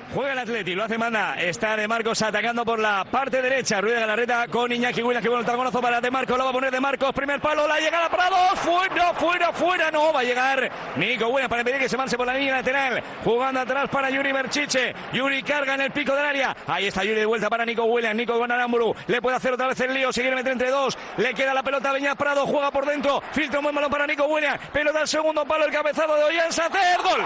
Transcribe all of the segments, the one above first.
Juega el Atleti, lo hace Manda. Está De Marcos atacando por la parte derecha. Ruiz de Galarreta con Iñaki Williams. Que bueno el taconazo para De Marcos. Lo va a poner De Marcos. Primer palo. La llegada para dos. Fuera. No va a llegar Nico Williams para impedir que se marche por la línea lateral. Jugando atrás para Yuri Berchiche. Yuri carga en el pico del área. Ahí está Yuri de vuelta para Nico Williams. Nico con Aramburu. Le puede hacer otra vez el lío. Se quiere meter entre dos. Le queda la pelota a Beñat Prado. Juega por dentro. Filtra un buen balón para Nico Williams. Pelota al segundo palo. El cabezado de Ollán Sánchez. ¡Gol!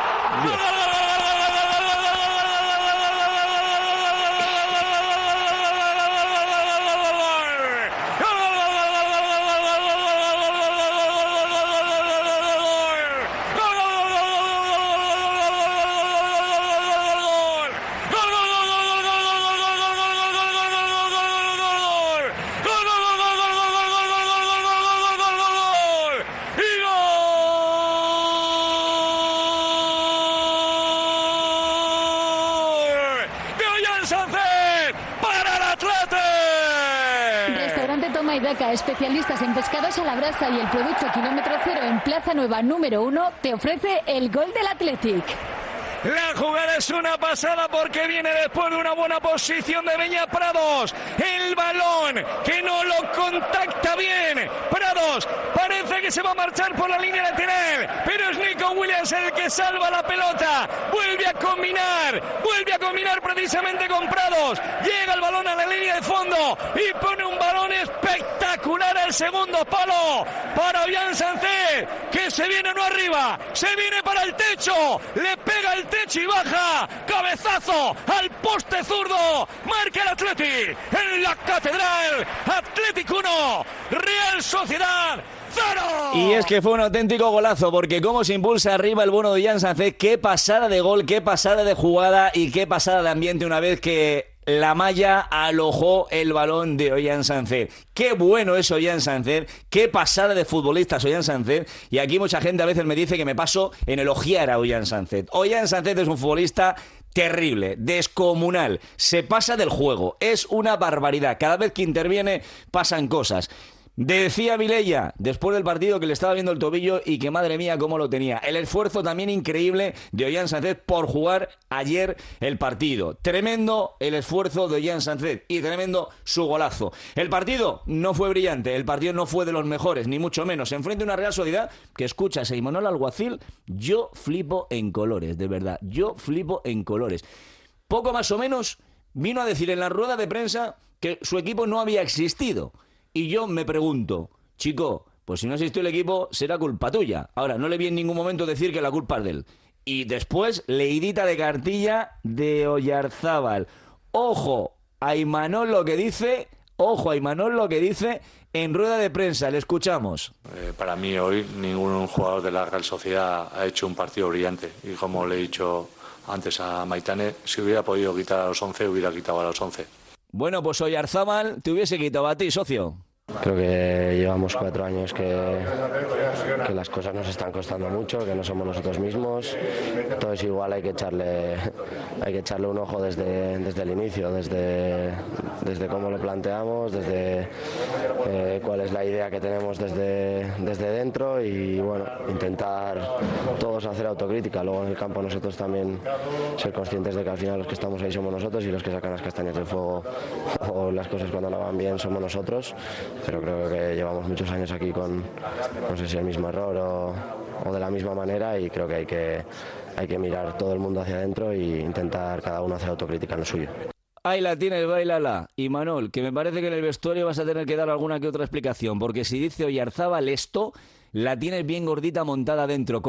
Especialistas en pescados a la brasa y el producto Kilómetro Cero en Plaza Nueva número 1 te ofrece el gol del Athletic. La jugada es una pasada porque viene después de una buena posición de Beñat Prados. El balón que no lo contacta bien. Prados parece que se va a marchar por la línea lateral, pero es Nico Williams el que salva la pelota. Vuelve a combinar precisamente con Prados. Llega el balón a la línea de fondo y pone un balón espectacular al segundo palo para Ollán Sánchez, que se viene no arriba, se viene para el techo, le pega el techo y baja, cabezazo al poste zurdo, marca el Athletic en la Catedral. Athletic 1, Real Sociedad 0. Y es que fue un auténtico golazo, porque cómo se impulsa arriba el bueno de Ollán Sánchez. Qué pasada de gol, qué pasada de jugada y qué pasada de ambiente una vez que la malla alojó el balón de Ollán Sánchez. Qué bueno es Ollán Sánchez, qué pasada de futbolista es Ollán Sánchez. Y aquí mucha gente a veces me dice que me paso en elogiar a Ollán Sánchez. Ollán Sánchez es un futbolista terrible, descomunal, se pasa del juego, es una barbaridad. Cada vez que interviene pasan cosas. Decía Vilella después del partido que le estaba viendo el tobillo y que madre mía cómo lo tenía. El esfuerzo también increíble de Ollán Sánchez por jugar ayer el partido. Tremendo el esfuerzo de Ollán Sánchez y tremendo su golazo. El partido no fue brillante, el partido no fue de los mejores, ni mucho menos. Enfrente a una Real Sociedad que, escucha, a Imanol Alguacil, yo flipo en colores, de verdad, yo flipo en colores. Poco más o menos vino a decir en la rueda de prensa que su equipo no había existido. Y yo me pregunto, chico, pues si no existió el equipo, será culpa tuya. Ahora, no le vi en ningún momento decir que la culpa es de él. Y después, leidita de cartilla de Oyarzábal. Ojo a Imanol lo que dice, en rueda de prensa, le escuchamos. Para mí hoy ningún jugador de la Real Sociedad ha hecho un partido brillante. Y como le he dicho antes a Maitane, si hubiera podido quitar a los 11, hubiera quitado a los 11. Bueno, pues Oyarzábal te hubiese quitado a ti, socio. Creo que llevamos 4 años que las cosas nos están costando mucho, que no somos nosotros mismos. Entonces igual hay que echarle un ojo desde el inicio, desde cómo lo planteamos, desde cuál es la idea que tenemos desde dentro y bueno, intentar todos hacer autocrítica. Luego en el campo nosotros también ser conscientes de que al final los que estamos ahí somos nosotros y los que sacan las castañas del fuego o las cosas cuando no van bien somos nosotros. Pero creo que llevamos muchos años aquí con, no sé si el mismo error o de la misma manera, y creo que hay que mirar todo el mundo hacia adentro e intentar cada uno hacer autocrítica en lo suyo. Ahí la tienes, bailala. Y Manol, que me parece que en el vestuario vas a tener que dar alguna que otra explicación, porque si dice Oyarzábal esto, la tienes bien gordita montada dentro.